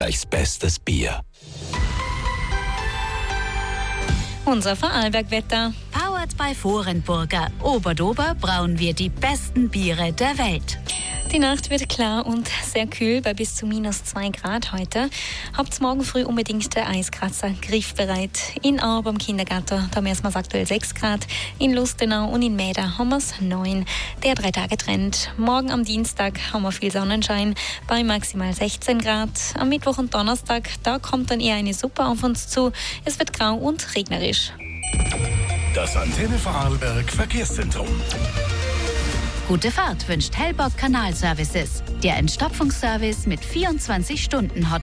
Österreichs bestes Bier. Unser Vorarlberg-Wetter. Powered by Vorenburger. Oberdober brauen wir die besten Biere der Welt. Die Nacht wird klar und sehr kühl bei bis zu -2 Grad heute. Habt morgen früh unbedingt der Eiskratzer griffbereit. In Aar beim Kindergarten, da messen wir aktuell 6 Grad. In Lustenau und in Mäder haben wir es 9. Der 3-Tage-Trend. Morgen am Dienstag haben wir viel Sonnenschein bei maximal 16 Grad. Am Mittwoch und Donnerstag, da kommt dann eher eine Suppe auf uns zu. Es wird grau und regnerisch. Das Antenne Vorarlberg Verkehrszentrum. Gute Fahrt wünscht Hellbock Kanalservices. Der Entstopfungsservice mit 24-Stunden-Hotline.